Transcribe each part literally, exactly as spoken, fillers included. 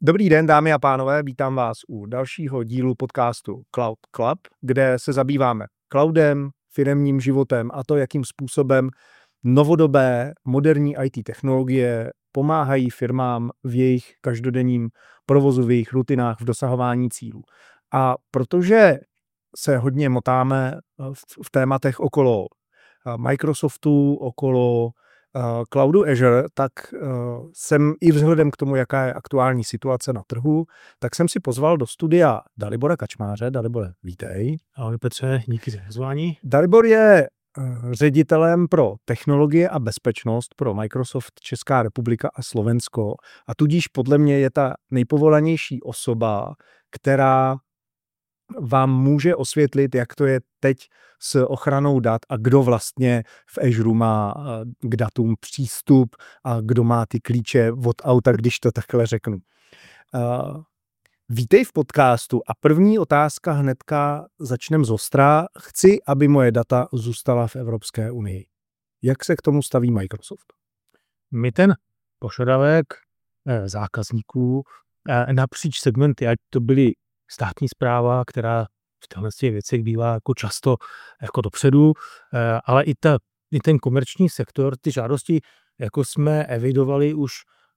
Dobrý den, dámy a pánové, vítám vás u dalšího dílu podcastu Cloud Club, kde se zabýváme cloudem, firemním životem a to, jakým způsobem novodobé moderní í té technologie pomáhají firmám v jejich každodenním provozu, v jejich rutinách, v dosahování cílů. A protože se hodně motáme v, v tématech okolo Microsoftu, okolo Cloudu Azure, tak uh, jsem i vzhledem k tomu, jaká je aktuální situace na trhu, tak jsem si pozval do studia Dalibora Kačmáře. Dalibore, vítej. Ahoj Petře, díky za pozvání. Dalibor je uh, ředitelem pro technologie a bezpečnost pro Microsoft Česká republika a Slovensko a tudíž podle mě je ta nejpovolanější osoba, která vám může osvětlit, jak to je teď s ochranou dat a kdo vlastně v Azure má k datům přístup a kdo má ty klíče od auta, když to takhle řeknu. Uh, vítej v podcastu a první otázka hnedka začnem zostra. Chci, aby moje data zůstala v Evropské unii. Jak se k tomu staví Microsoft? My ten požadavek eh, zákazníků eh, napříč segmenty, ať to byly státní správa, která v těchto věcech bývá jako často jako dopředu, ale i, ta, i ten komerční sektor, ty žádosti, jako jsme evidovali už,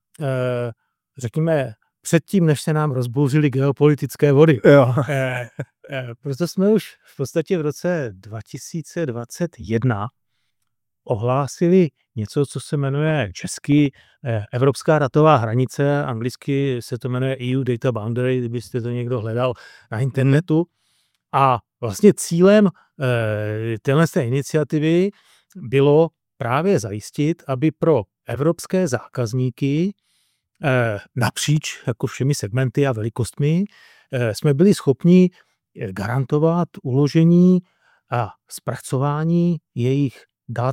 řekněme, předtím, než se nám rozbouřily geopolitické vody. Jo. Proto jsme už v podstatě v roce dva tisíce dvacet jedna ohlásili něco, co se jmenuje česky Evropská datová hranice, anglicky se to jmenuje E U Data Boundary, kdybyste to někdo hledal na internetu. A vlastně cílem eh, téhle iniciativy bylo právě zajistit, aby pro evropské zákazníky eh, napříč jako všemi segmenty a velikostmi eh, jsme byli schopni garantovat uložení a zpracování jejich dat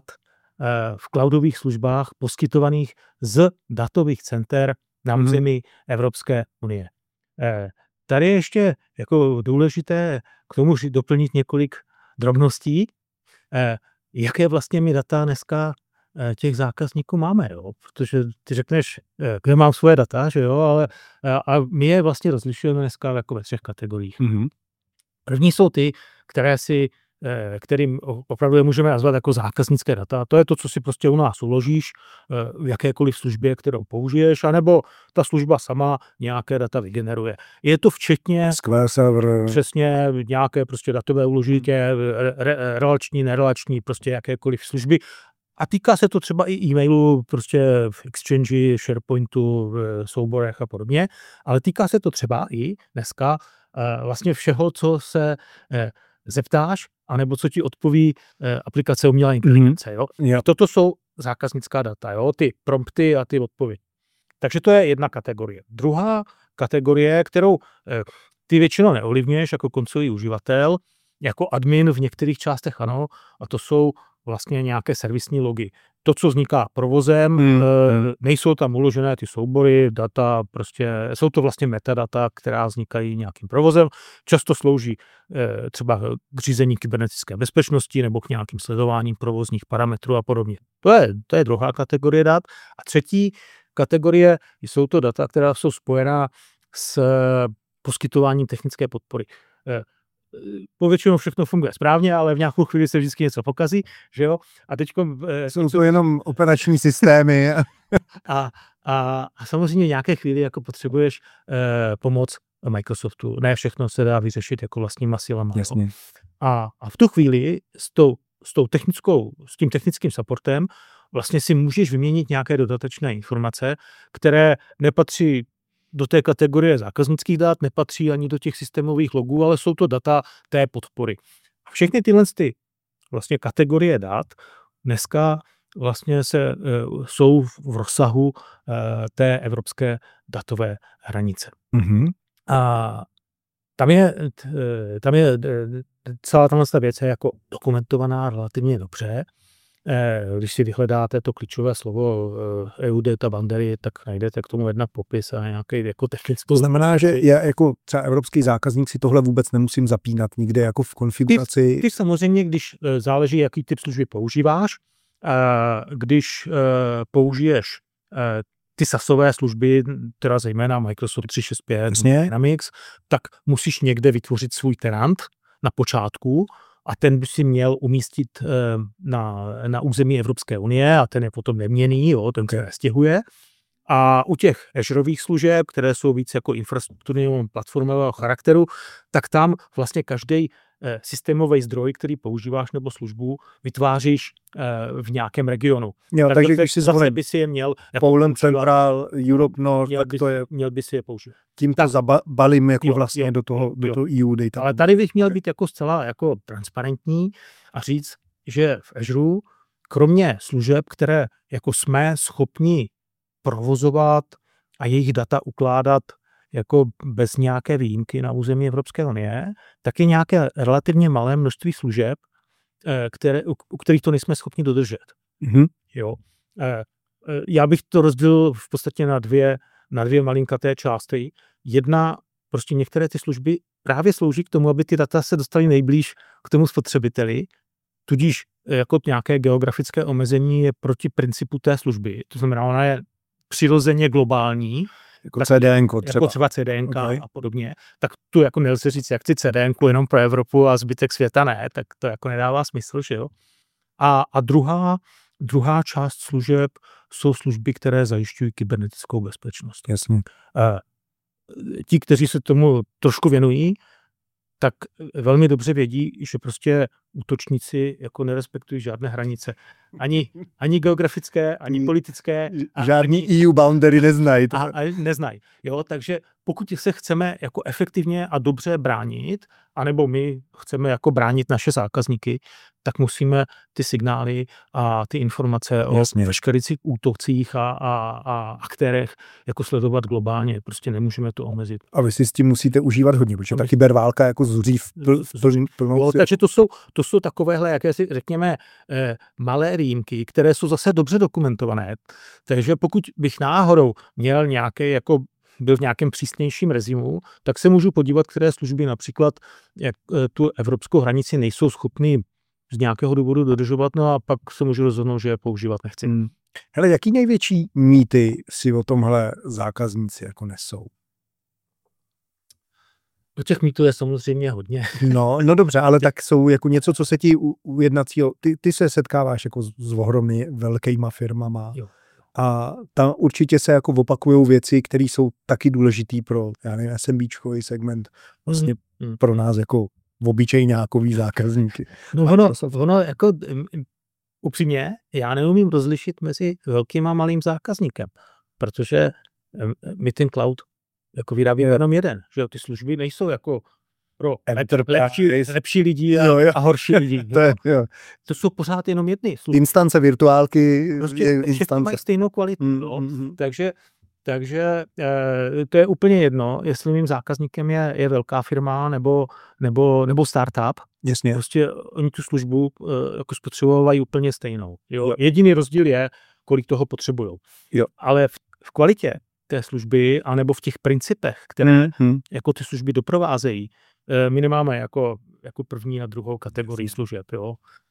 v cloudových službách poskytovaných z datových center na území hmm. Evropské unie. Tady je ještě jako důležité k tomu doplnit několik drobností, jaké vlastně my data dneska těch zákazníků máme, jo? Protože ty řekneš, kde mám svoje data, že jo, ale a my je vlastně rozlišujeme dneska jako ve třech kategoriích. Hmm. První jsou ty, které si kterým opravdu je můžeme nazvat jako zákaznické data. To je to, co si prostě u nás uložíš v jakékoliv službě, kterou použiješ, anebo ta služba sama nějaké data vygeneruje. Je to včetně S Q S server. Přesně nějaké prostě datové uložitě, re, relační, nerelační, prostě jakékoliv služby. A týká se to třeba i e-mailu, prostě v Exchange, SharePointu, v souborech a podobně, ale týká se to třeba i dneska vlastně všeho, co se zeptáš, anebo co ti odpoví eh, aplikace umělé inteligence. Jo? Jo. Toto jsou zákaznická data, jo? Ty prompty a ty odpovědi. Takže to je jedna kategorie. Druhá kategorie, kterou eh, ty většinou neovlivňuješ jako koncový uživatel, jako admin v některých částech ano, a to jsou vlastně nějaké servisní logy. To, co vzniká provozem, mm. e, nejsou tam uložené ty soubory, data, prostě jsou to vlastně metadata, která vznikají nějakým provozem. Často slouží e, třeba k řízení kybernetické bezpečnosti nebo k nějakým sledováním provozních parametrů a podobně. To je, to je druhá kategorie dat. A třetí kategorie jsou to data, která jsou spojená s poskytováním technické podpory. E, Povětšinou všechno funguje správně, ale v nějakou chvíli se vždycky něco pokazí, že jo? A teďko... Jsou to jenom operační systémy. a, a, a samozřejmě v nějaké chvíli jako potřebuješ eh, pomoc Microsoftu. Ne všechno se dá vyřešit jako vlastníma silama. Jasně. A, a v tu chvíli s, tou, s, tou technickou, s tím technickým supportem vlastně si můžeš vyměnit nějaké dodatečné informace, které nepatří do té kategorie zákaznických dat, nepatří ani do těch systémových logů, ale jsou to data té podpory. A všechny tyhle ty vlastně kategorie dat dneska vlastně se, uh, jsou v rozsahu uh, té evropské datové hranice. Mm-hmm. A tam je, tam je celá tato věc je jako dokumentovaná relativně dobře. Když si vyhledáte to klíčové slovo E U Data Boundary, tak najdete k tomu jednak popis a nějaký jako technický. To znamená, že já jako třeba evropský zákazník si tohle vůbec nemusím zapínat nikde jako v konfiguraci. Ty, ty samozřejmě, když záleží, jaký typ služby používáš, když použiješ ty SaaSové služby, teda zejména Microsoft tři šest pět, Jasně. Dynamics, tak musíš někde vytvořit svůj tenant na počátku a ten by si měl umístit na, na území Evropské unie a ten je potom neměnný, jo, ten se nestěhuje. A u těch Azureových služeb, které jsou víc jako infrastrukturního platformového charakteru, tak tam vlastně každý systémový zdroj, který používáš nebo službu, vytváříš v nějakém regionu. Jo, tak takže zase, když si zase by si je měl... Poland Central, Europe North, měl tak by, to je... Měl by si je použít. Tím to zabalím jako jo, vlastně jo, do toho, do jo. toho E U data. Ale tady bych měl být jako zcela jako transparentní a říct, že v Azure, kromě služeb, které jako jsme schopni provozovat a jejich data ukládat jako bez nějaké výjimky na území Evropské unie, tak je nějaké relativně malé množství služeb, které, u kterých to nejsme schopni dodržet. Mm-hmm. Jo. Já bych to rozdělil v podstatě na dvě, na dvě malinkaté části. Jedna, prostě některé ty služby právě slouží k tomu, aby ty data se dostaly nejblíž k tomu spotřebiteli, tudíž jako nějaké geografické omezení je proti principu té služby. To znamená, ona je přirozeně globální, jako C D N ko třeba. Jako třeba C D N ko okay. a podobně, tak tu jako nelze říct, jak chci C D N ko jenom pro Evropu a zbytek světa ne, tak to jako nedává smysl, že jo. A, a druhá, druhá část služeb jsou služby, které zajišťují kybernetickou bezpečnost. Jasně. E, ti, kteří se tomu trošku věnují, tak velmi dobře vědí, že prostě útočníci jako nerespektují žádné hranice. Ani, ani geografické, ani politické. Žádný ani, E U boundary neznají. A, a neznají. Jo, takže pokud se chceme jako efektivně a dobře bránit, anebo my chceme jako bránit naše zákazníky, tak musíme ty signály a ty informace Jasně. o veškerých útocích a, a, a aktérech jako sledovat globálně. Prostě nemůžeme to omezit. A vy si s tím musíte užívat hodně, protože ta kyberválka jako zuří v pl, pl, plnou... Jo, takže to jsou, to jsou takovéhle, jaké si řekněme, eh, malé výjimky, které jsou zase dobře dokumentované. Takže pokud bych náhodou měl nějaké jako byl v nějakém přísnějším režimu, tak se můžu podívat, které služby například jak tu evropskou hranici nejsou schopny z nějakého důvodu dodržovat, no a pak se můžu rozhodnout, že je používat nechci. Hmm. Hele, jaký největší mýty si o tomhle zákazníci jako nesou? Do těch mýtů je samozřejmě hodně. No, no dobře, ale tak jsou jako něco, co se ti u, u jednacího, ty, ty se setkáváš jako s, s ohromně velkýma firmama. Jo. A tam určitě se jako opakujou věci, které jsou taky důležitý pro, já nevím, SMBčkový segment, vlastně mm. pro nás jako obyčejňákový zákazníky. No ono, ono jako upřímně, já neumím rozlišit mezi velkým a malým zákazníkem, protože my ten cloud jako vyrábíme jenom jeden, že ty služby nejsou jako pro lepší, lepší lidi a, jo, jo. a horší lidi. to, je, jo. To jsou pořád jenom jedny služby. Instance virtuálky. Prostě instance mají stejnou kvalitu. Mm, no. mm, takže takže e, to je úplně jedno, jestli mým zákazníkem je, je velká firma nebo, nebo, nebo startup. Jasně. Prostě oni tu službu e, jako spotřebovají úplně stejnou. Jo? Jo. Jediný rozdíl je, kolik toho potřebujou. Ale v, v kvalitě té služby, anebo v těch principech, které mm-hmm. jako ty služby doprovázejí, my nemáme jako, jako první a druhou kategorii služeb, jo.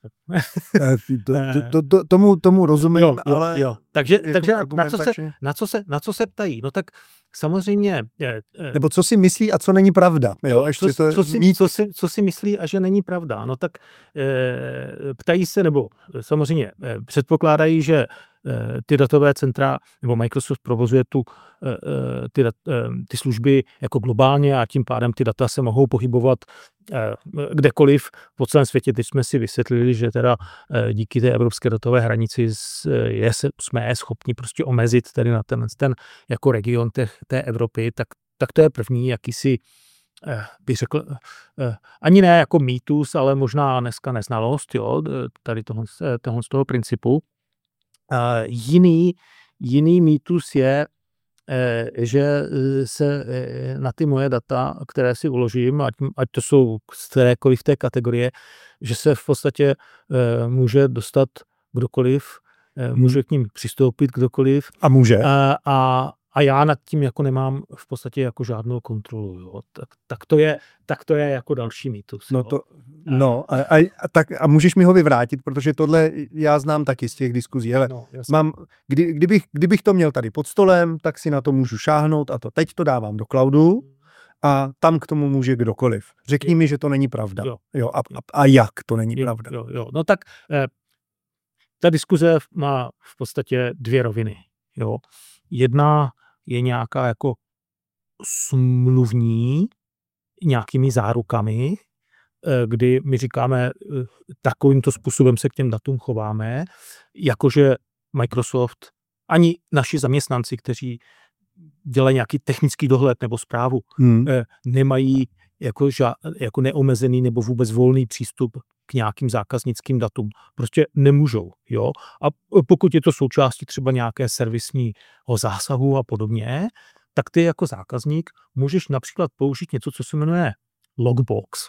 to, to, to, tomu, tomu rozumím, jo, ale... Jo. Takže, takže na, co se, na, co se, na co se ptají? No tak samozřejmě... Je, Nebo co si myslí a co není pravda. Jo, co, to co, si, co, si, co si myslí a že není pravda? No tak e, ptají se, nebo samozřejmě e, předpokládají, že ty datové centra, nebo Microsoft provozuje tu, ty, ty služby jako globálně a tím pádem ty data se mohou pohybovat kdekoliv po celém světě. Teď jsme si vysvětlili, že teda díky té evropské datové hranici je, jsme schopni prostě omezit tedy na ten, ten jako region té, té Evropy, tak, tak to je první jakýsi bych řekl, ani ne jako mýtus, ale možná dneska neznalost, jo, tady toho, toho z toho principu. Uh, jiný, jiný mýtus je, eh, že se eh, na ty moje data, které si uložím, ať, ať to jsou z kterékoliv té kategorie, že se v podstatě eh, může dostat kdokoliv, eh, může k ním přistoupit kdokoliv. A může. A, a, a já nad tím jako nemám v podstatě jako žádnou kontrolu. Jo. Tak, tak, to je, tak to je jako další mýtus. No, to, no a, a, a, tak, a můžeš mi ho vyvrátit, protože tohle já znám taky z těch diskuzí. Hele, no, mám, kdy, kdybych, kdybych to měl tady pod stolem, tak si na to můžu šáhnout a to teď to dávám do cloudu a tam k tomu může kdokoliv. Řekni jo. mi, že to není pravda. Jo. Jo, a, a, a jak to není jo, pravda? Jo, jo. No tak eh, ta diskuze má v podstatě dvě roviny. Jo. Jedna je nějaká jako smluvní, nějakými zárukami, kdy my říkáme, takovýmto způsobem se k těm datům chováme, jakože Microsoft, ani naši zaměstnanci, kteří dělají nějaký technický dohled nebo správu, hmm. nemají jako, ža, jako neomezený nebo vůbec volný přístup k nějakým zákaznickým datům. Prostě nemůžou. Jo? A pokud je to součástí třeba nějaké servisního zásahu a podobně, tak ty jako zákazník můžeš například použít něco, co se jmenuje logbox.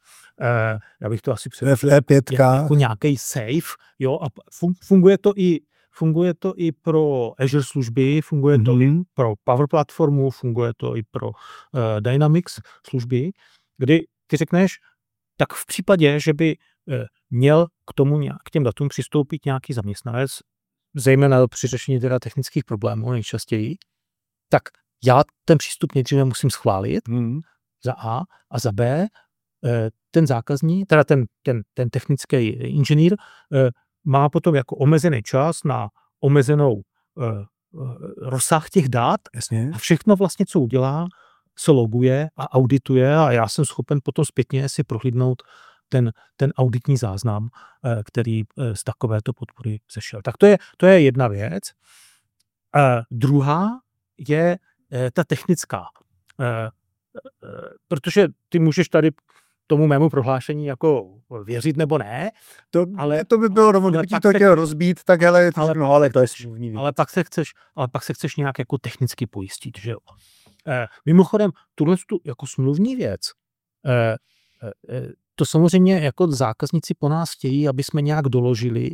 Eh, já bych to asi představil jako nějaký safe. Jo? A funguje to i Funguje to i pro Azure služby, funguje to mm-hmm. i pro Power Platformu, funguje to i pro uh, Dynamics služby, kdy ty řekneš, tak v případě, že by uh, měl k tomu nějak, k těm datům přistoupit nějaký zaměstnanec, zejména při řešení teda technických problémů nejčastěji, tak já ten přístup nejdříve musím schválit mm. za A a za B uh, ten zákazník, teda ten, ten, ten technický inženýr uh, má potom jako omezený čas na omezenou uh, uh, rozsah těch dat. Jasně. A všechno vlastně, co udělá, se loguje a audituje a já jsem schopen potom zpětně si prohlídnout ten, ten auditní záznam, uh, který uh, z takovéto podpory sešel. Tak to je, to je jedna věc. Uh, druhá je uh, ta technická. Uh, uh, protože ty můžeš tady tomu mému prohlášení jako věřit nebo ne. To, ale, to by bylo rovno, kdyby to chtěl rozbít, tak hele, ale, no, ale to je smluvní. Ale pak se chceš, ale pak se chceš nějak jako technicky pojistit, že jo. Eh, mimochodem, tuhle tu jako smluvní věc, eh, eh, to samozřejmě jako zákazníci po nás chtějí, aby jsme nějak doložili,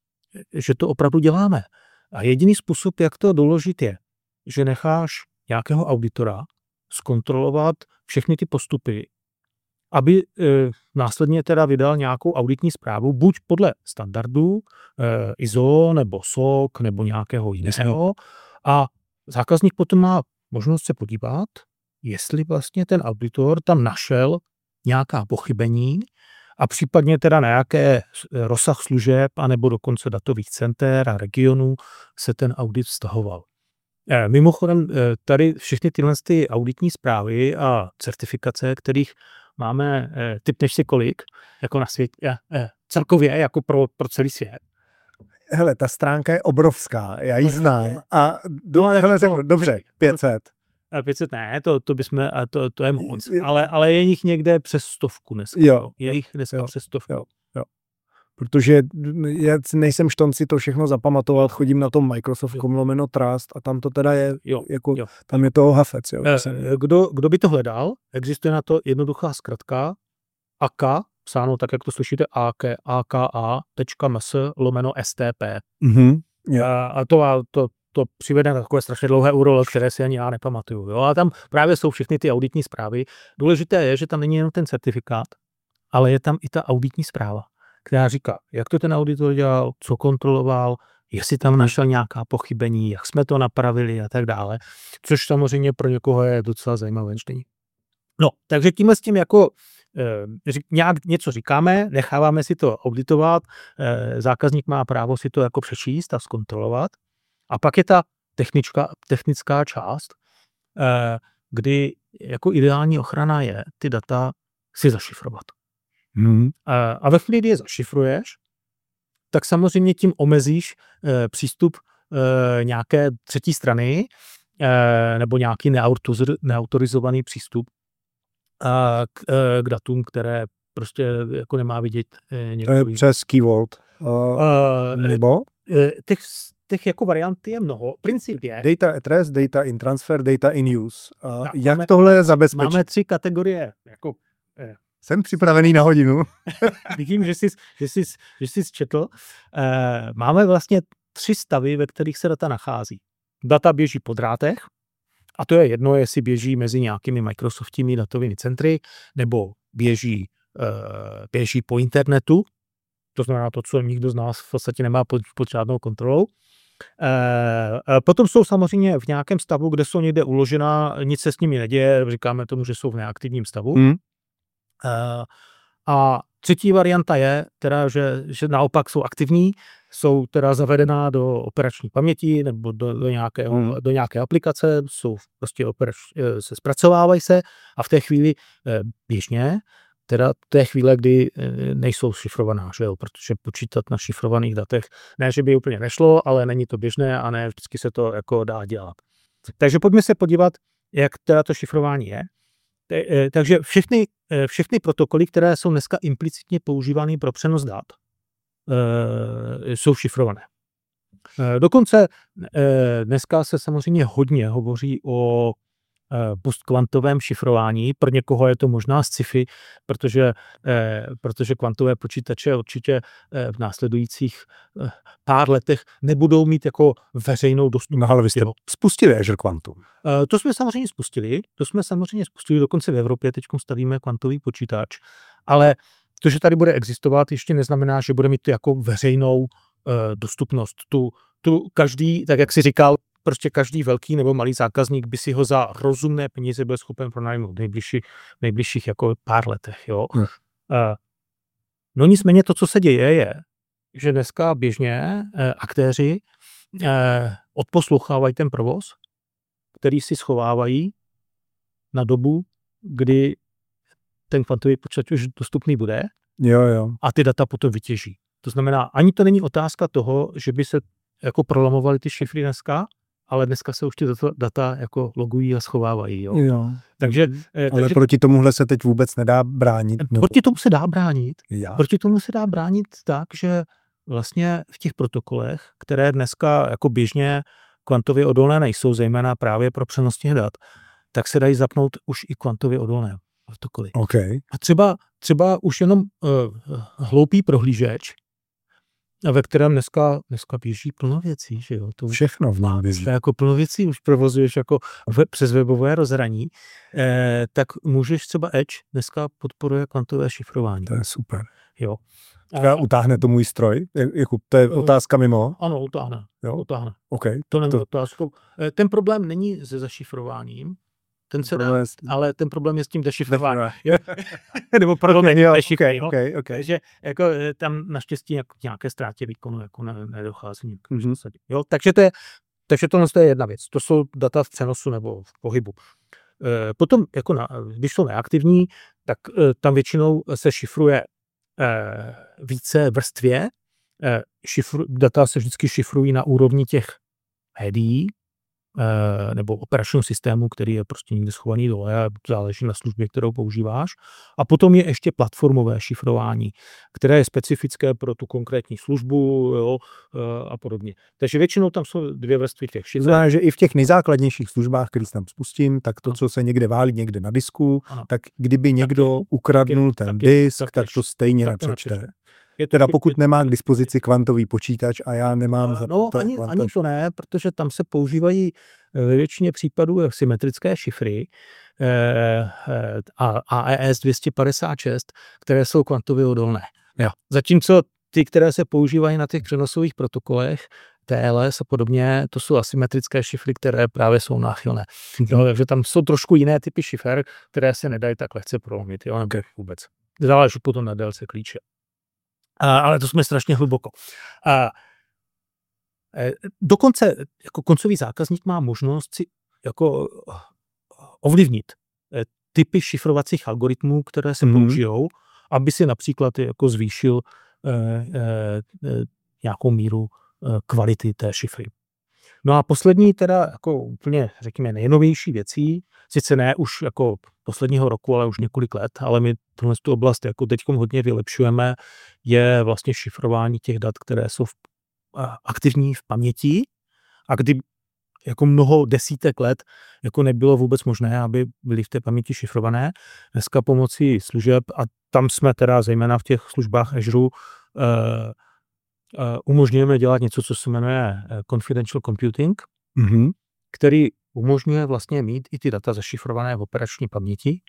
že to opravdu děláme. A jediný způsob, jak to doložit je, že necháš nějakého auditora zkontrolovat všechny ty postupy, aby e, následně teda vydal nějakou auditní zprávu, buď podle standardu e, I S O nebo S O C nebo nějakého jiného. A zákazník potom má možnost se podívat, jestli vlastně ten auditor tam našel nějaká pochybení a případně teda na jaké rozsah služeb anebo dokonce datových center a regionů se ten audit vztahoval. E, mimochodem, e, tady všechny tyhle ty auditní zprávy a certifikace, kterých máme, eh, typneš si kolik, jako na světě, eh, celkově, jako pro, pro celý svět. Hele, ta stránka je obrovská, já ji znám. A do, no, hele, řeknu, dobře, pět set. pět set ne, to, to, bychom, to, to je moc, ale, ale je jich někde přes stovku dneska. Jo. Je jich dneska jo. přes stovku. Jo. Jo. Protože já nejsem štonci to všechno zapamatovat, chodím na tom Microsoft.com lomeno Trust a tam to teda je, jo. jako, jo. tam je toho hafec. Jo. Kdo, kdo by to hledal? Existuje na to jednoduchá zkratka A K A, psáno tak, jak to slyšíte, A K A tečka M S lomeno S T P. Mm-hmm. A, a to, a to, to přivede na takové strašně dlouhé U R L, které si ani já nepamatuju. Jo? A tam právě jsou všechny ty auditní zprávy. Důležité je, že tam není jenom ten certifikát, ale je tam i ta auditní zpráva, která říká, jak to ten auditor dělal, co kontroloval, jestli tam našel nějaká pochybení, jak jsme to napravili a tak dále, což samozřejmě pro někoho je docela zajímavé čtení. No, takže tímhle s tím jako e, nějak něco říkáme, necháváme si to auditovat, e, zákazník má právo si to jako přečíst a zkontrolovat. A pak je ta technická, technická část, e, kdy jako ideální ochrana je ty data si zašifrovat. Hmm. A, a ve chvíli, kdy je zašifruješ, tak samozřejmě tím omezíš e, přístup e, nějaké třetí strany e, nebo nějaký neautoriz, neautorizovaný přístup a k, e, k datům, které prostě jako nemá vidět e, někdo. To je přes keyword. Uh, uh, nebo? E, těch, těch jako variant je mnoho. Princip je... Data at rest, data in transfer, data in use. Uh, no, jak máme, tohle zabezpečit? Máme tři kategorie jako... E, Jsem připravený na hodinu. Vidím, že jsi, že jsi, že jsi četl. E, máme vlastně tři stavy, ve kterých se data nachází. data běží po drátech a to je jedno, jestli běží mezi nějakými Microsoftními datovými centry nebo běží, uh, běží po internetu, to znamená to, co nikdo z nás v podstatě nemá pod, pod žádnou kontrolou. Uh, potom jsou samozřejmě v nějakém stavu, kde jsou někde uložená, nic se s nimi neděje, říkáme tomu, že jsou v neaktivním stavu. Hmm. Uh, a třetí varianta je, teda, že, že naopak jsou aktivní, jsou teda zavedená do operační paměti nebo do, do, nějakého, hmm. do nějaké aplikace, jsou prostě operač, se zpracovávají se a v té chvíli eh, běžně, teda té chvíle, kdy eh, nejsou šifrovaná, že jo, protože počítat na šifrovaných datech, ne, že by úplně nešlo, ale není to běžné a ne vždycky se to jako dá dělat. Takže pojďme se podívat, jak teda to šifrování je. Takže všechny, všechny protokoly, které jsou dneska implicitně používány pro přenos dat, jsou šifrované. Dokonce dneska se samozřejmě hodně hovoří o postkvantovém šifrování. Pro někoho je to možná sci-fi, protože, protože kvantové počítače určitě v následujících pár letech nebudou mít jako veřejnou dostupnost. No, ale vy jste spustili Azure Quantum. To jsme samozřejmě spustili, to jsme samozřejmě spustili, dokonce v Evropě teď stavíme kvantový počítač, ale to, že tady bude existovat, ještě neznamená, že bude mít jako veřejnou dostupnost. Tu, tu každý, tak jak si říkal, prostě každý velký nebo malý zákazník by si ho za rozumné peníze byl schopen pronajmout v nejbližší, nejbližších jako pár letech. Jo? Hmm. Uh, no nicméně to, co se děje, je, že dneska běžně uh, aktéři uh, odposlouchávají ten provoz, který si schovávají na dobu, kdy ten kvantový počítač už dostupný bude jo, jo. a ty data potom vytěží. To znamená, ani to není otázka toho, že by se jako prolamovaly ty šifry dneska, ale dneska se už ty data, data jako logují a schovávají. Jo? Jo. Takže, ale takže, proti tomuhle se teď vůbec nedá bránit. Nebo... Proti tomu se dá bránit. Já. Proti tomu se dá bránit tak, že vlastně v těch protokolech, které dneska jako běžně kvantově odolné nejsou, zejména právě pro přenos těch dat, tak se dají zapnout už i kvantově odolné protokoly. Okay. A třeba, třeba už jenom uh, hloupý prohlížeč, ve kterém dneska, dneska běží plno věcí, že jo. To všechno v něm běží. Jako plno věcí už provozuješ jako web, přes webové rozhraní, eh, tak můžeš třeba Edge dneska podporuje kvantové šifrování. To je super. Jo. A utáhne to můj stroj? Jako, to je otázka mimo? Ano, utáhne. Jo? Utáhne. Okay. To není to... otázkou. Ten problém není se zašifrováním, ten se dá, ale ten problém je s tím dešifrováním. Nebo pardon, není dešifrováním. Okay, okay. Takže jako, tam naštěstí jako nějaké ztrátě výkonu jako ne, nedochází. Mm-hmm. Jo, takže to je, takže tohle je jedna věc. To jsou data v přenosu nebo v pohybu. E, potom, jako na, když jsou neaktivní, tak e, tam většinou se šifruje e, více vrstvě. E, šifru, data se vždycky šifrují na úrovni těch médií, nebo operačního systému, který je prostě někde schovaný dole a záleží na službě, kterou používáš. A potom je ještě platformové šifrování, které je specifické pro tu konkrétní službu, jo, a podobně. Takže většinou tam jsou dvě vrstvy těch šifr. Znamená, že i v těch nejzákladnějších službách, který tam spustím, tak to, co se někde válí někde na disku, ano. tak kdyby někdo tak, ukradnul tak, ten tak, disk, tak, tak to stejně tak nepřečte. Je to, teda pokud nemá k dispozici kvantový počítač a já nemám... No to ani, ani to ne, protože tam se používají ve většině případů symetrické šifry eh, a A E S dvě stě padesát šest, které jsou kvantově odolné. Jo. Zatímco ty, které se používají na těch přenosových protokolech, T L S a podobně, to jsou asymetrické šifry, které právě jsou náchylné. Jo, takže tam jsou trošku jiné typy šifer, které se nedají tak lehce prolomit. Jo, nebo vůbec. Záleží potom na délce klíče. A, ale to jsme strašně hluboko. A, e, dokonce jako koncový zákazník má možnost si jako ovlivnit e, typy šifrovacích algoritmů, které se mm. použijou, aby si například jako zvýšil e, e, nějakou míru e, kvality té šifry. No a poslední teda jako úplně, řekněme, nejnovější věcí, sice ne už jako posledního roku, ale už několik let, ale my tuhle tu oblast jako teďkom hodně vylepšujeme, je vlastně šifrování těch dat, které jsou v, a, aktivní v paměti a kdy jako mnoho desítek let jako nebylo vůbec možné, aby byly v té paměti šifrované. Dneska pomocí služeb, a tam jsme teda zejména v těch službách Azure, uh, Uh, umožňujeme dělat něco, co se jmenuje confidential computing. mm-hmm. který umožňuje vlastně mít i ty data zašifrované v operační paměti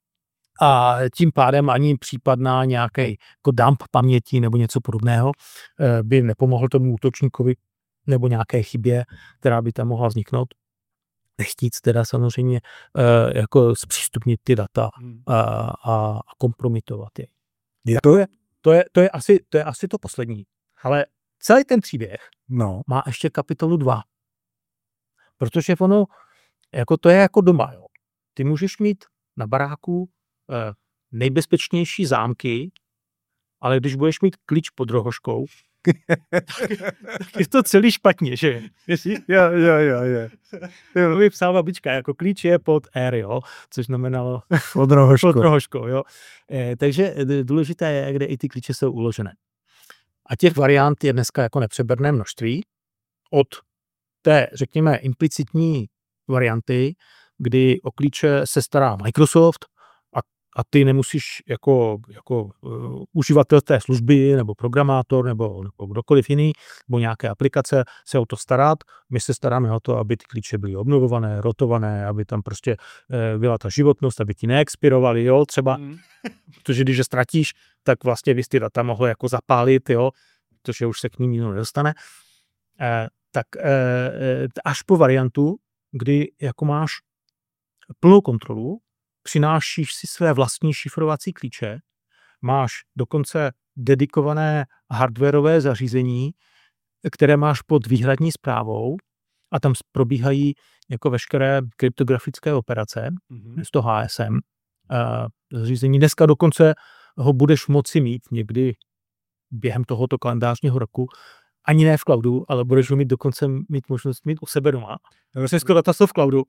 a tím pádem ani případná nějaký jako dump paměti nebo něco podobného by nepomohl tomu útočníkovi nebo nějaké chybě, která by tam mohla vzniknout. Nechtíc teda samozřejmě jako zpřístupnit ty data a, a, a kompromitovat je. je to, je, to, je, to, je asi, to je asi to poslední. Ale celý ten příběh no. má ještě kapitolu dva. Protože ono, jako to je jako doma. Jo. Ty můžeš mít na baráku eh, nejbezpečnější zámky, ale když budeš mít klíč pod rohoškou, tak, tak je to celý špatně, že? Jo, jo, jo, jo. To by psala babička, jako klíč je pod R, jo, což znamenalo pod rohoškou. Pod rohoškou, jo. Eh, takže důležité je, kde i ty klíče jsou uložené. A těch variant je dneska jako nepřeberné množství. Od té, řekněme, implicitní varianty, kdy o klíče se stará Microsoft a, a ty nemusíš jako, jako uh, uživatel té služby nebo programátor nebo, nebo kdokoliv jiný nebo nějaké aplikace se o to starat. My se staráme o to, aby ty klíče byly obnovované, rotované, aby tam prostě uh, byla ta životnost, aby ti neexpirovaly, jo, třeba, mm. protože když je ztratíš, tak vlastně bys ty data mohlo jako zapálit, jo, protože už se k ním nikdo nedostane. Uh, tak uh, až po variantu, kdy jako máš plnou kontrolu, přinášíš si své vlastní šifrovací klíče, máš dokonce dedikované hardwareové zařízení, které máš pod výhradní správou a tam probíhají jako veškeré kryptografické operace, mm-hmm. z toho H S M. Uh, zařízení dneska dokonce ho budeš moci mít někdy během tohoto kalendářního roku, ani ne v cloudu, ale budeš ho mít dokonce mít možnost mít u sebe doma. Všechno data jsou v cloudu.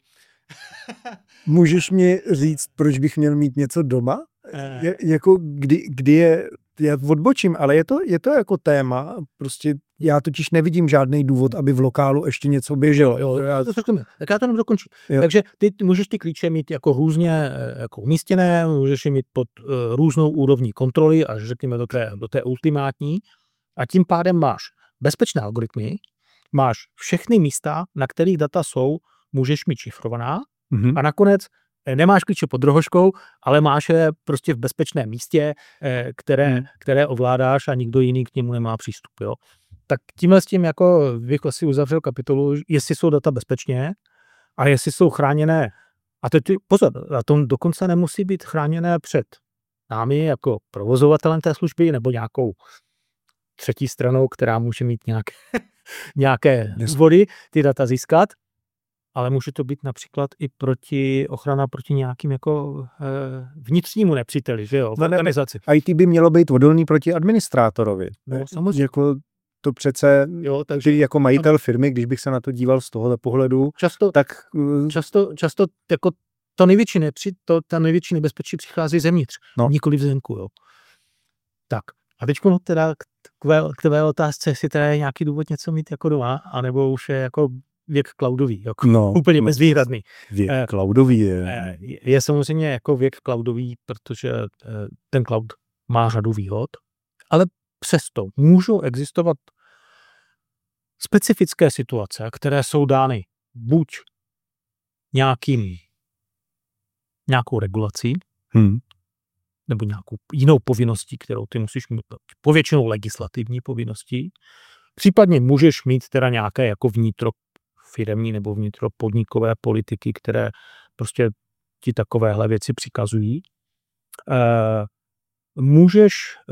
Můžeš mi říct, proč bych měl mít něco doma? Eh. Je, jako kdy, kdy je, já odbočím, ale je to, je to jako téma, prostě já totiž nevidím žádný důvod, aby v lokálu ještě něco běželo. Jo, já... to řekneme. Tak já to nedokončím. Takže ty můžeš ty klíče mít jako různě jako umístěné, můžeš je mít pod uh, různou úrovní kontroly, až řekněme do té, do té ultimátní, a tím pádem máš bezpečné algoritmy, máš všechny místa, na kterých data jsou, můžeš mít šifrovaná, mm-hmm. a nakonec nemáš klíče pod rohoškou, ale máš je prostě v bezpečném místě, které, mm. které ovládáš a nikdo jiný k němu nemá přístup. Jo. Tak tímhle s tím jako bych asi uzavřel kapitolu, jestli jsou data bezpečně a jestli jsou chráněné. A teď pozor, a to dokonce nemusí být chráněné před námi jako provozovatelem té služby nebo nějakou třetí stranou, která může mít nějaké, nějaké důvody ty data získat, ale může to být například i proti ochrana proti nějakým jako e, vnitřnímu nepříteli, že jo, v organizaci. I T by mělo být odolný proti administrátorovi. No, samozřejmě. Jako to přece, jo, takže jako majitel firmy, když bych se na to díval z tohohle pohledu, často, tak často, často jako to největší nepři, to, ta největší nebezpečí přichází zevnitř, no. Nikoliv zvenku, jo. Tak. A teď no teda k tvé otázce, jestli teda je nějaký důvod něco mít jako doma, anebo už je jako věk cloudový, jako no, úplně bezvýhradný. Věk eh, cloudový je. je. Je samozřejmě jako věk cloudový, protože ten cloud má řadu výhod, ale přesto můžou existovat specifické situace, které jsou dány buď nějakým, nějakou regulací, hmm. nebo nějakou jinou povinností, kterou ty musíš mít, povětšinou legislativní povinností. Případně můžeš mít teda nějaké jako vnitro firemní nebo vnitro podnikové politiky, které prostě ti takovéhle věci přikazují. E, můžeš e,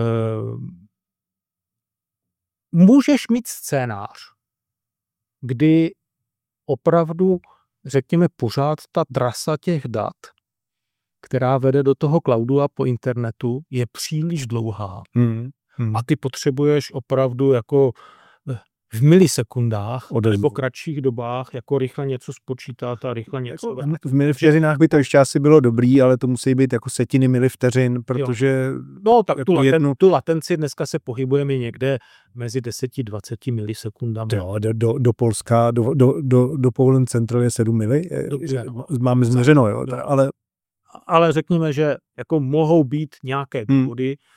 můžeš mít scénář, kdy opravdu, řekněme, pořád ta trasa těch dat, která vede do toho cloudu a po internetu, je příliš dlouhá. Hmm. Hmm. A ty potřebuješ opravdu jako v milisekundách Odezvu. nebo kratších dobách jako rychle něco spočítat a rychle něco... Jako v milivteřinách by to ještě asi bylo dobrý, ale to musí být jako setiny milivteřin, protože... Jo. No tak tu, laten, jednu... tu latenci dneska se pohybujeme někde mezi deset až dvacet milisekundami. Jo, do, do, do Polska, do, do, do, do Poland Central je sedm mili. Dobře, no. Máme změřeno, jo, ale... Ale řekněme, že jako mohou být nějaké důvody,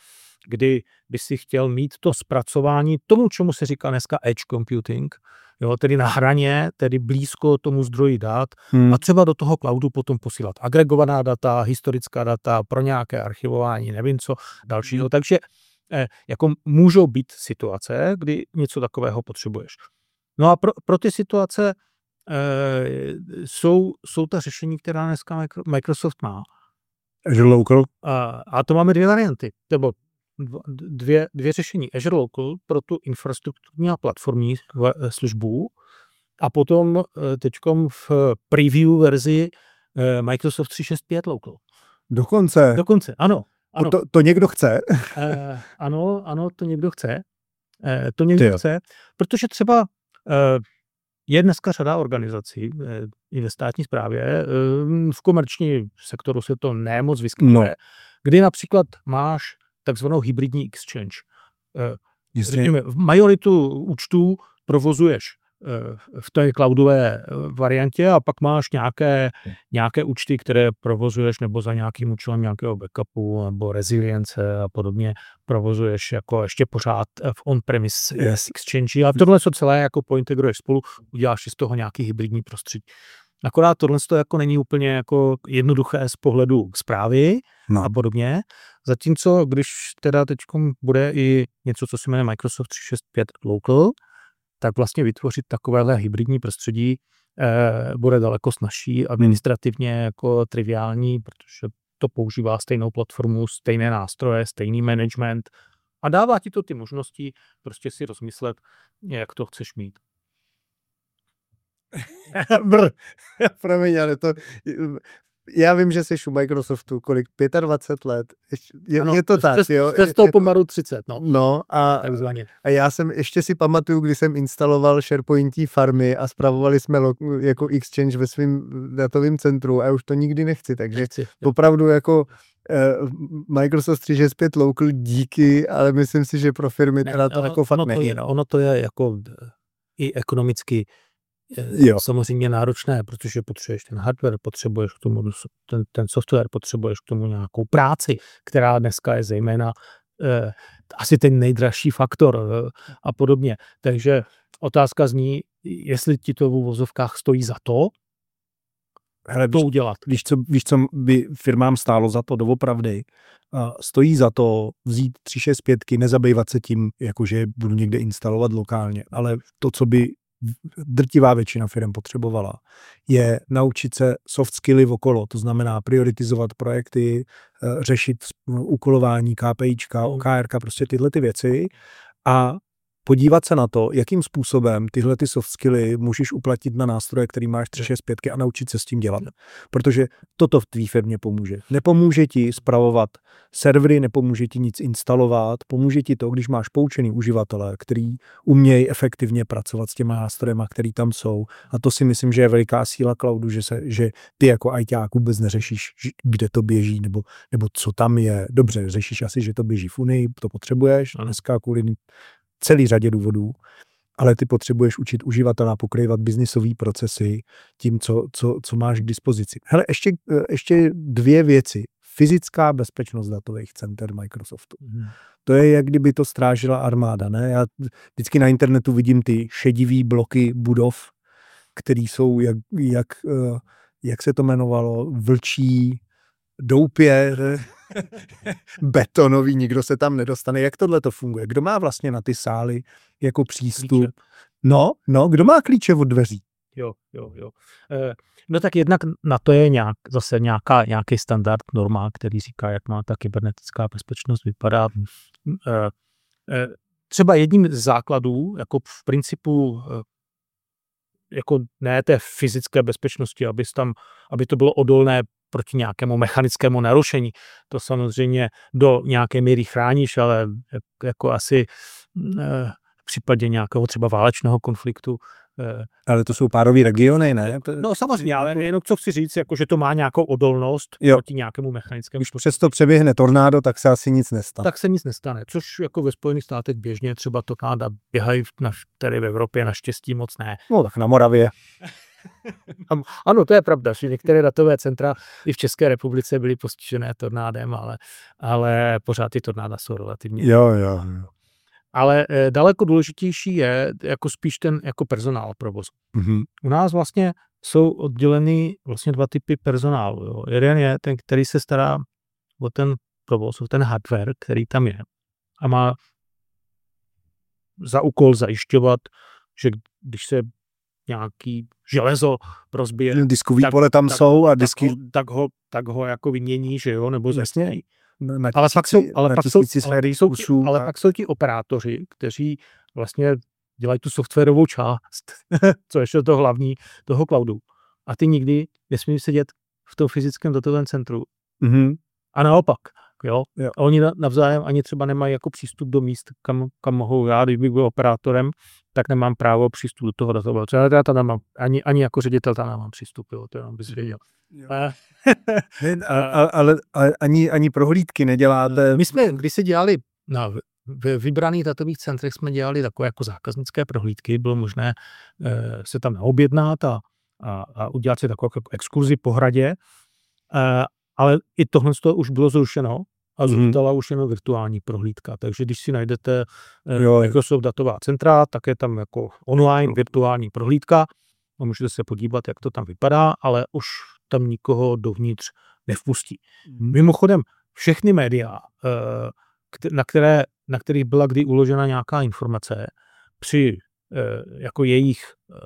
kdy by si chtěl mít to zpracování tomu, čemu se říká dneska edge computing, jo, tedy na hraně, tedy blízko tomu zdroji dat hmm. a třeba do toho cloudu potom posílat agregovaná data, historická data pro nějaké archivování, nevím co dalšího. Takže eh, jako můžou být situace, kdy něco takového potřebuješ. No a pro, pro ty situace eh, jsou, jsou ta řešení, která dneska Microsoft má. Azure Local. A, a to máme dvě varianty, nebo dvě, dvě řešení. Azure Local pro tu infrastrukturní a platformní službu a potom teďkom v preview verzi Microsoft tři šest pět Local. Dokonce. Dokonce, ano. ano. To, to někdo chce? Uh, ano, ano, to někdo chce. Uh, to někdo Tyjo. chce, protože třeba uh, je dneska řada organizací uh, i ve státní správě, uh, v komerční sektoru se to nemoc vyskytuje, no. kdy například máš takzvanou hybridní exchange. Uh, řekněme, v majoritu účtů provozuješ v té cloudové variantě a pak máš nějaké, nějaké účty, které provozuješ nebo za nějakým účelem nějakého backupu nebo rezilience a podobně provozuješ jako ještě pořád v on-premise yes. exchange. A tohle co celé jako pointegruješ spolu, uděláš si z toho nějaký hybridní prostředí. Akorát tohle to jako není úplně jako jednoduché z pohledu správy no. a podobně. Zatímco, když teda teď bude i něco, co se jmenuje Microsoft tři šest pět Local, tak vlastně vytvořit takovéhle hybridní prostředí eh, bude daleko snazší, administrativně jako triviální, protože to používá stejnou platformu, stejné nástroje, stejný management a dává ti to ty možnosti prostě si rozmyslet, jak to chceš mít. Brr, promiň, ale to... Já vím, že jsi u Microsoftu kolik, dvacet pět let, je, ano, je to tak, přes, jo? Přes toho pomalu třicet, no. No a, a já jsem, ještě si pamatuju, když jsem instaloval SharePointí farmy a spravovali jsme lo, jako Exchange ve svém datovém centru a už to nikdy nechci, takže nechci, opravdu jako eh, Microsoft tři šest pět Local díky, ale myslím si, že pro firmy ne, teda to ono, jako fakt není. No. Ono to je jako i ekonomicky Jo. samozřejmě náročné, protože potřebuješ ten hardware, potřebuješ k tomu ten, ten software, potřebuješ k tomu nějakou práci, která dneska je zejména eh, asi ten nejdražší faktor eh, a podobně. Takže otázka zní, jestli ti to v uvozovkách stojí za to, Hele, to víš, udělat. Víš co, víš, co by firmám stálo za to doopravdy? Uh, stojí za to vzít tři šest pět, nezabývat se tím, jakože budu někde instalovat lokálně, ale to, co by drtivá většina firm potřebovala, je naučit se soft skilly okolo, to znamená prioritizovat projekty, řešit úkolování, KPIčka, O K R, prostě tyhle ty věci a podívat se na to, jakým způsobem tyhle ty soft skilly můžeš uplatnit na nástroje, který máš tři šest pět a naučit se s tím dělat. Protože toto v tvý firmě pomůže. Nepomůže ti spravovat servery, nepomůže ti nic instalovat, pomůže ti to, když máš poučený uživatele, který umějí efektivně pracovat s těma nástrojema, který tam jsou. A to si myslím, že je veliká síla cloudu, že, se, že ty jako ajťák vůbec neřešíš, kde to běží, nebo, nebo co tam je. Dobře, řešíš asi, že to běží v Unii, to potřebuješ, dneska kvůli celý řadě důvodů, ale ty potřebuješ učit uživatele pokrývat biznisové procesy tím, co, co, co máš k dispozici. Hele, ještě, ještě dvě věci. Fyzická bezpečnost datových center Microsoftu. Hmm. To je, jak kdyby to strážila armáda, ne? Já vždycky na internetu vidím ty šedivý bloky budov, které jsou, jak, jak, jak se to jmenovalo, vlčí doupě, betonový, nikdo se tam nedostane. Jak tohle to funguje? Kdo má vlastně na ty sály jako přístup? Klíče. No, no, kdo má klíče od dveří? Jo, jo, jo. E, no tak jednak na to je nějak, zase nějaká, nějaký standard, norma, který říká, jak má ta kybernetická bezpečnost vypadat. E, e, třeba jedním z základů, jako v principu e, jako ne té fyzické bezpečnosti, aby, tam, aby to bylo odolné proti nějakému mechanickému narušení. To samozřejmě do nějaké míry chráníš, ale jako asi v případě nějakého třeba válečného konfliktu. Ale to jsou párový regiony, ne? No samozřejmě, ale jenom co chci říct, jako, že to má nějakou odolnost jo. proti nějakému mechanickému. Když přesto přeběhne tornádo, tak se asi nic nestane. Tak se nic nestane, což jako ve Spojených státech běžně třeba tornáda běhají, na, tady v Evropě naštěstí moc ne. No tak na Moravě. Ano, to je pravda, že některé datové centra i v České republice byly postižené tornádem, ale, ale pořád ty tornáda jsou relativně. Jo, jo, jo. Ale e, daleko důležitější je jako spíš ten jako personál provozu. Mm-hmm. U nás vlastně jsou odděleny vlastně dva typy personálu. Jo. Jeden je ten, který se stará o ten provoz, o ten hardware, který tam je a má za úkol zajišťovat, že když se nějaký železo rozbije, diskový tak, pole tam tak, jsou a tak disky... Ho, tak, ho, tak ho jako vymění, že jo, nebo Jasně. Na, na ale pak jsou, ale pak jsou, ale, jsou ti, ale a... pak jsou ti operátoři, kteří vlastně dělají tu softwarovou část, co ještě to hlavní, toho cloudu. A ty nikdy nesmí sedět v tom fyzickém datovém centru. Mm-hmm. A naopak, jo. jo. A oni navzájem ani třeba nemají jako přístup do míst, kam, kam mohou já, když bych byl operátorem, tak nemám právo přístup do toho datového centra. Já tam nemám, ani, ani jako ředitel tam nemám přístup, jo, to jenom bys věděl. ale, ale, ale ani, ani prohlídky neděláte. My jsme, když se dělali na v vybraných datových centrech, jsme dělali takové jako zákaznické prohlídky, bylo možné e, se tam naobjednat a, a, a udělat si takovou jako exkurzi po hradě, e, ale i tohle už bylo zrušeno a zůstala mm. už jenom virtuální prohlídka, takže když si najdete e, Microsoft datová centra, tak je tam jako online virtuální prohlídka a můžete se podívat, jak to tam vypadá, ale už tam nikoho dovnitř nevpustí. Mm. Mimochodem, všechny média, e, na, které, na kterých byla kdy uložena nějaká informace, při e, jako jejich e,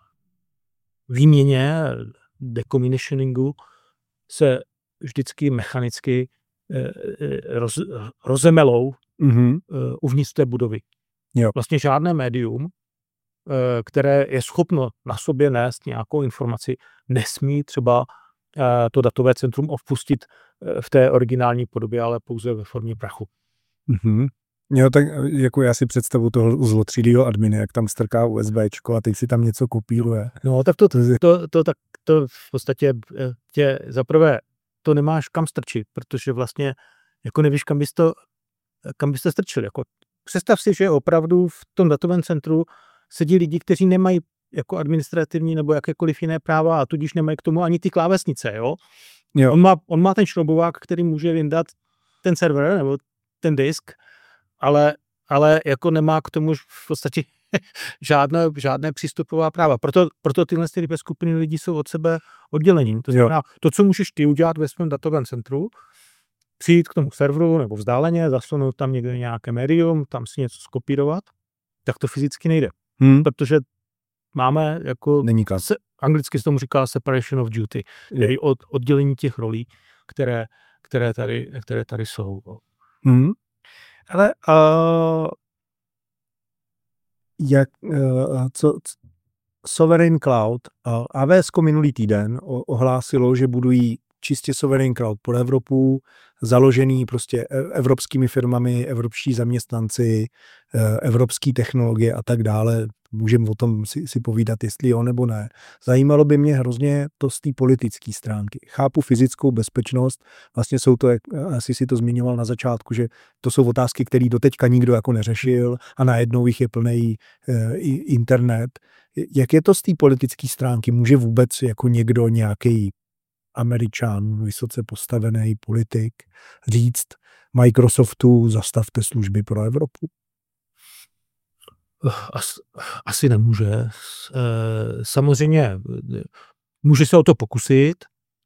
výměně, decommissioningu, se vždycky mechanicky e, roz, rozemelou mm-hmm. e, uvnitř té budovy. Jo. Vlastně žádné médium, e, které je schopno na sobě nést nějakou informaci, nesmí třeba e, to datové centrum opustit e, v té originální podobě, ale pouze ve formě prachu. Mm-hmm. Jo, tak jako já si představu toho zlotřídýho admina, jak tam strká USBčko a teď si tam něco kopíruje. No, tak to, to, to, to, tak to v podstatě tě zaprvé to nemáš kam strčit, protože vlastně jako nevíš, kam bys to, kam bys to strčil. Jako, představ si, že opravdu v tom datovém centru sedí lidi, kteří nemají jako administrativní nebo jakékoliv jiné práva a tudíž nemají k tomu ani ty klávesnice, jo? Jo. On má, on má ten šroubovák, který může vyndat ten server nebo ten disk, ale, ale jako nemá k tomu v podstatě žádné, žádné přístupová práva. Proto, proto tyhle dvě skupiny lidí jsou od sebe oddělení. To znamená, to, co můžeš ty udělat ve svém datovém centru, přijít k tomu serveru nebo vzdáleně, zasunout tam někde nějaké médium, tam si něco skopírovat, tak to fyzicky nejde. Hmm. Protože máme jako, se, anglicky se tomu říká separation of duty, je od, oddělení těch rolí, které, které, tady, které tady jsou. Hmm. Ale uh, jak, uh, co, Sovereign Cloud, uh, A W S minulý týden ohlásilo, že budují čistě Sovereign Cloud pro Evropu, založený prostě evropskými firmami, evropští zaměstnanci, evropské technologie a tak dále. Můžeme o tom si, si povídat, jestli jo nebo ne. Zajímalo by mě hrozně to z té politické stránky. Chápu fyzickou bezpečnost, vlastně jsou to, jak asi si to zmiňoval na začátku, že to jsou otázky, které doteďka nikdo jako neřešil a najednou jich je plný e, internet. Jak je to z té politické stránky? Může vůbec jako někdo nějaký Američan, vysoce postavený politik, říct Microsoftu, zastavte služby pro Evropu? As, asi nemůže. Samozřejmě může se o to pokusit.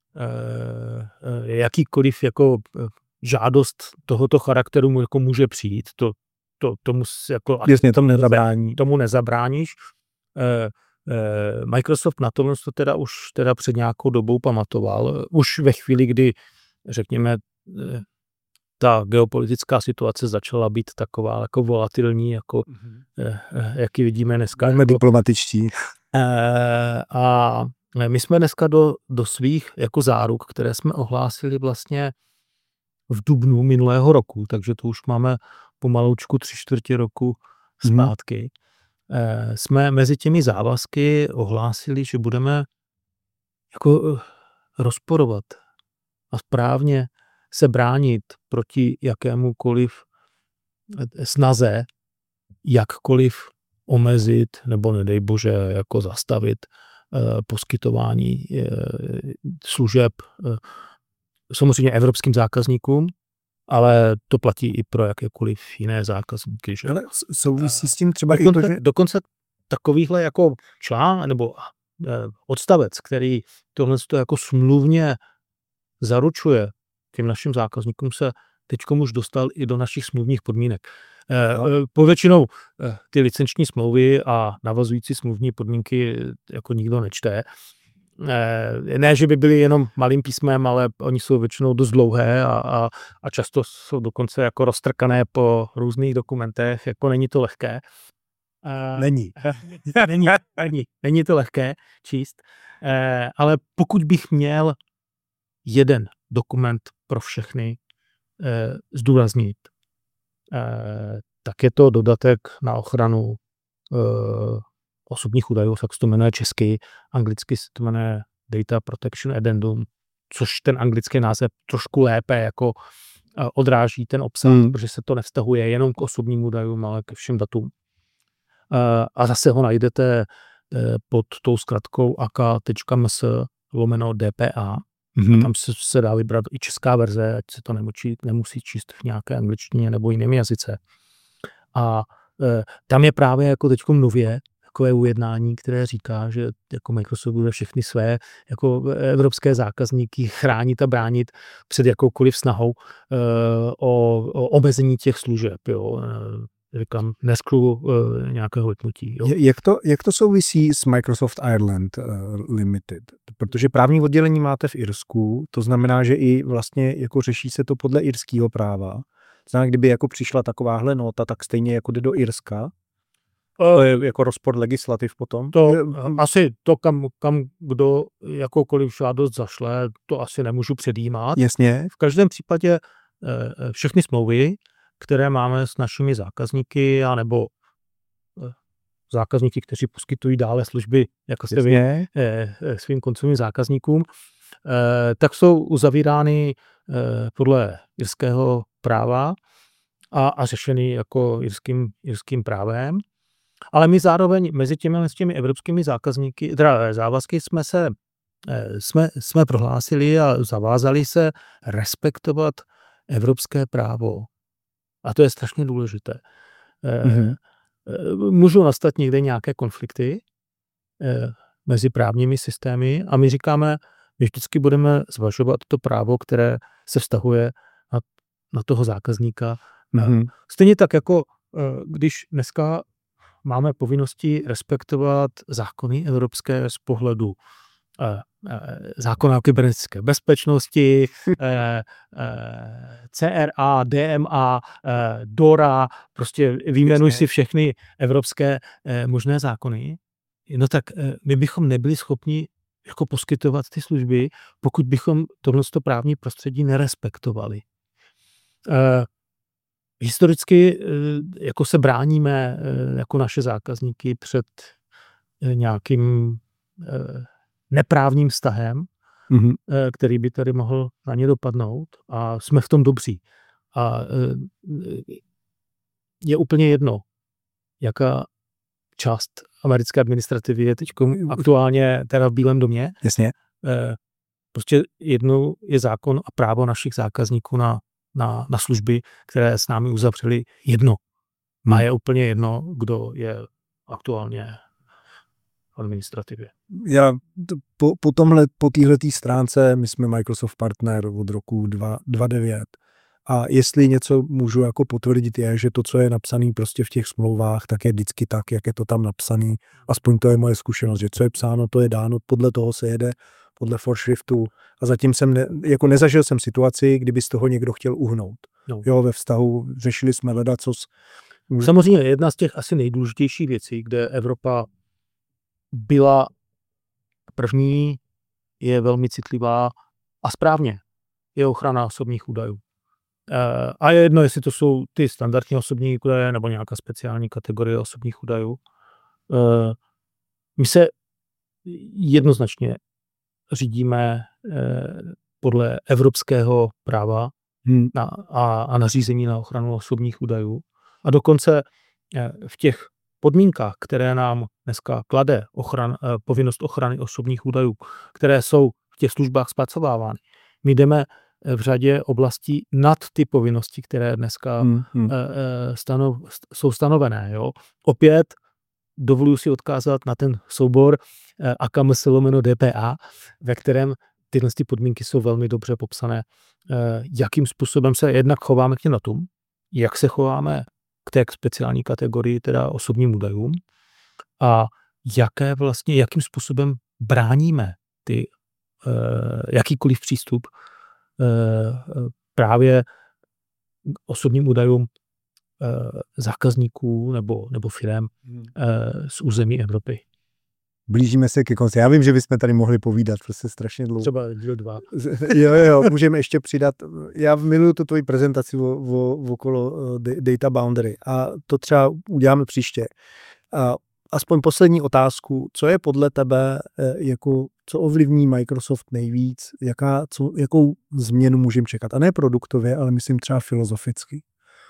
Jakýkoliv jako žádost tohoto charakteru mu jako může přijít. To, to, tomu jako, Jasně, tomu nezabrání. Tomu nezabráníš. Microsoft na tohle to teda už teda před nějakou dobou pamatoval. Už ve chvíli, kdy, řekněme, ta geopolitická situace začala být taková jako volatilní, jako mm-hmm. jaký vidíme dneska. Jsme diplomatičtí. A my jsme dneska do, do svých jako záruk, které jsme ohlásili vlastně v dubnu minulého roku, takže to už máme pomaloučku tři čtvrtě roku zpátky. Mm-hmm. Jsme mezi těmi závazky ohlásili, že budeme jako rozporovat a správně se bránit proti jakémukoliv snaze, jakkoliv omezit, nebo nedej bože, jako zastavit poskytování služeb samozřejmě evropským zákazníkům, ale to platí i pro jakékoliv jiné zákazníky. Že? Ale souvisí s tím třeba dokonce, i to, že... Dokonce takovýhle jako člán nebo odstavec, který tohle jako smluvně zaručuje těm našim zákazníkům, se teďkom už dostal i do našich smluvních podmínek. No. Povětšinou ty licenční smlouvy a navazující smluvní podmínky jako nikdo nečte. Ne, že by byly jenom malým písmem, ale oni jsou většinou dost dlouhé a, a, a často jsou dokonce jako roztrkané po různých dokumentech, jako není to lehké. Není. není, není, není to lehké číst, ale pokud bych měl jeden dokument pro všechny zdůraznit, tak je to dodatek na ochranu osobních údajů, tak se to jmenuje česky, anglicky se to jmenuje Data Protection Addendum, což ten anglický název trošku lépe jako odráží ten obsah, hmm. protože se to nevztahuje jenom k osobním údajům, ale ke všem datům. A zase ho najdete pod tou zkratkou a k tečka em es lomeno D P A. Hmm. Tam se, se dá vybrat i česká verze, ať se to nemusí, nemusí číst v nějaké angličtině nebo jiném jazyce. A e, tam je právě jako teďkom nově takové ujednání, které říká, že jako Microsoft bude všechny své jako evropské zákazníky chránit a bránit před jakoukoliv snahou e, o, o omezení těch služeb. Jo. E, říkám, neskru e, nějakého vypnutí. Jo. Jak to, jak to souvisí s Microsoft Ireland uh, Limited? Protože právní oddělení máte v Irsku, to znamená, že i vlastně jako řeší se to podle irského práva. Znamená, kdyby jako přišla takováhle nota, tak stejně jako jde do Irska. To je jako rozpor legislativ potom. To asi to, kam, kam kdo jakoukoliv žádost zašle, to asi nemůžu předjímat. Jasně. V každém případě všechny smlouvy, které máme s našimi zákazníky, anebo zákazníky, kteří poskytují dále služby, jako jste vy, svým koncovým zákazníkům, tak jsou uzavírány podle irského práva a, a řešeny jako irským, irským právem. Ale my zároveň mezi těmi, s těmi evropskými zákazníky, teda závazky jsme se jsme, jsme prohlásili a zavázali se respektovat evropské právo. A to je strašně důležité. Mm-hmm. Můžou nastat někde nějaké konflikty mezi právními systémy a my říkáme, že vždycky budeme zvažovat to právo, které se vztahuje na, na toho zákazníka. Mm-hmm. Stejně tak, jako když dneska máme povinnosti respektovat zákony evropské z pohledu zákona o kybernetické bezpečnosti, C R A, D M A, DORA, prostě vyjmenuj si všechny evropské možné zákony. No tak my bychom nebyli schopni jako poskytovat ty služby, pokud bychom tohleto právní prostředí nerespektovali. Historicky jako se bráníme jako naše zákazníky před nějakým neprávním vztahem, mm-hmm. který by tady mohl na ně dopadnout a jsme v tom dobří. A je úplně jedno, jaká část americké administrativy je teď aktuálně teda v Bílém domě. Jasně. Prostě jednou je zákon a právo našich zákazníků na, na, na služby, které s námi uzavřeli jedno. A je úplně jedno, kdo je aktuálně administrativě. Já po, po tomhle, po téhletý stránce, my jsme Microsoft partner od roku dva tisíce devět a jestli něco můžu jako potvrdit je, že to, co je napsané prostě v těch smlouvách, tak je vždycky tak, jak je to tam napsané. Aspoň to je moje zkušenost, že co je psáno, to je dáno, podle toho se jede, podle forshriftu a zatím jsem, ne, jako nezažil jsem situaci, kdyby z toho někdo chtěl uhnout. No. Jo, ve vztahu, řešili jsme ledacos. Samozřejmě jedna z těch asi nejdůležitějších věcí, kde Evropa byla první, je velmi citlivá a správně je ochrana osobních údajů. A je jedno, jestli to jsou ty standardní osobní údaje nebo nějaká speciální kategorie osobních údajů. My se jednoznačně řídíme podle evropského práva hmm. na, a, a nařízení na ochranu osobních údajů. A dokonce v těch podmínkách, které nám dneska klade ochran, povinnost ochrany osobních údajů, které jsou v těch službách zpracovávány, my jdeme v řadě oblastí nad ty povinnosti, které dneska hmm, hmm. Stanov, jsou stanovené. Jo. Opět dovoluji si odkázat na ten soubor A K M S lomeno D P A, ve kterém tyhle podmínky jsou velmi dobře popsané, jakým způsobem se jednak chováme k těm datům, jak se chováme k té speciální kategorii, teda osobním údajům, a jaké vlastně, jakým způsobem bráníme ty, jakýkoliv přístup právě osobním údajům zákazníků nebo, nebo firem z území Evropy. Blížíme se ke konci. Já vím, že bychom tady mohli povídat prostě strašně dlouho. Třeba díl dva. Jo, jo, můžeme ještě přidat. Já miluju tu tvoji prezentaci o, o, okolo data boundary a to třeba uděláme příště. A aspoň poslední otázku. Co je podle tebe, jako, co ovlivní Microsoft nejvíc? Jaká, co, jakou změnu můžeme čekat? A ne produktově, ale myslím třeba filozoficky.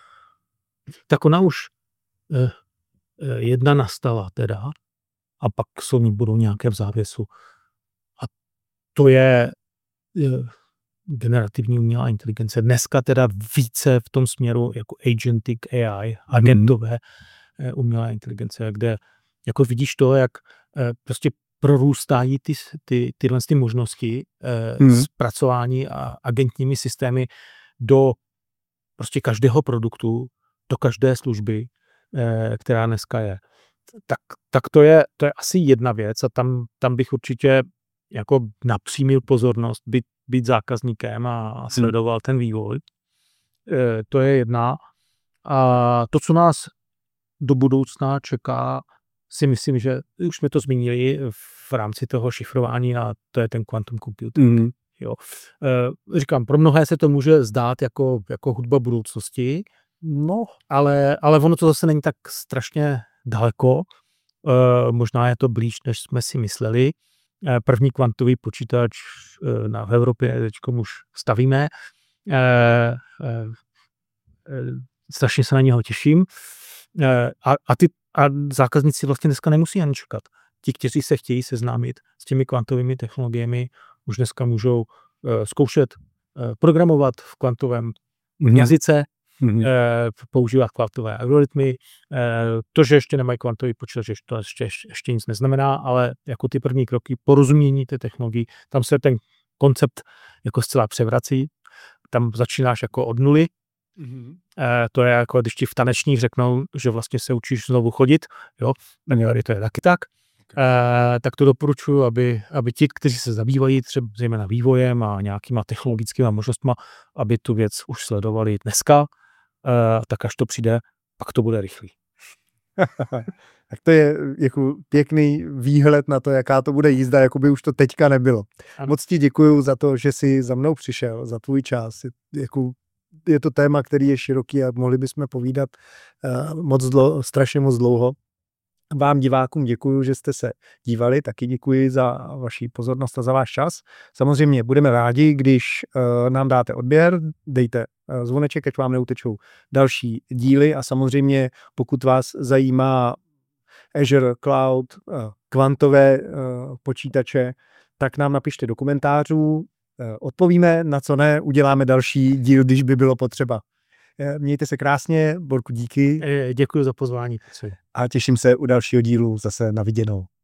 Tak ona už eh, jedna nastala teda a pak jsou ní budou nějaké v závěsu. A to je eh, generativní umělá inteligence. Dneska teda více v tom směru jako agentic A I, agentové eh, umělá inteligence, kde jako vidíš to, jak eh, prostě prorůstají ty, ty, tyhle ty možnosti eh, hmm. zpracování a agentními systémy do prostě každého produktu, do každé služby, eh, která dneska je. Tak, tak to je, to je asi jedna věc a tam, tam bych určitě jako napřímil pozornost, být, být zákazníkem a, a sledoval ten vývoj. Eh, to je jedna. A to, co nás do budoucna čeká, si myslím, že už jsme to zmínili v rámci toho šifrování a to je ten quantum computing. Mm. Jo. E, říkám, pro mnohé se to může zdát jako, jako hudba budoucnosti, no, ale, ale ono to zase není tak strašně daleko. E, možná je to blíž, než jsme si mysleli. E, první kvantový počítač e, na, v Evropě teďkom už stavíme. E, e, e, strašně se na něho těším. E, a, a ty A zákazníci vlastně dneska nemusí ani čekat. Ti, kteří se chtějí seznámit s těmi kvantovými technologiemi, už dneska můžou uh, zkoušet uh, programovat v kvantovém mm-hmm. jazyce, mm-hmm. uh, používat kvantové algoritmy. Uh, to, že ještě nemají kvantový počítač, to ještě, ještě nic neznamená, ale jako ty první kroky porozumění té technologii, tam se ten koncept jako zcela převrací. Tam začínáš jako od nuly. Mm-hmm. E, to je jako, když ti v tanečních řeknou, že vlastně se učíš znovu chodit, jo, tady to je taky tak, okay. e, tak to doporučuji, aby, aby ti, kteří se zabývají třeba zejména vývojem a nějakýma technologickými možnostmi, aby tu věc už sledovali dneska, e, tak až to přijde, pak to bude rychlý. Tak to je jako pěkný výhled na to, jaká to bude jízda, jako by už to teďka nebylo. Ano. Moc ti děkuju za to, že jsi za mnou přišel, za tvůj čas. Jako je to téma, který je široký a mohli bychom povídat uh, moc dlouho, strašně moc dlouho. Vám divákům děkuji, že jste se dívali, taky děkuji za vaši pozornost a za váš čas. Samozřejmě budeme rádi, když uh, nám dáte odběr, dejte uh, zvoneček, ať vám neutečou další díly a samozřejmě pokud vás zajímá Azure Cloud, uh, kvantové uh, počítače, tak nám napište do komentářů, odpovíme, na co ne, uděláme další díl, když by bylo potřeba. Mějte se krásně, Borku, díky. Děkuji za pozvání. A těším se u dalšího dílu zase na viděnou.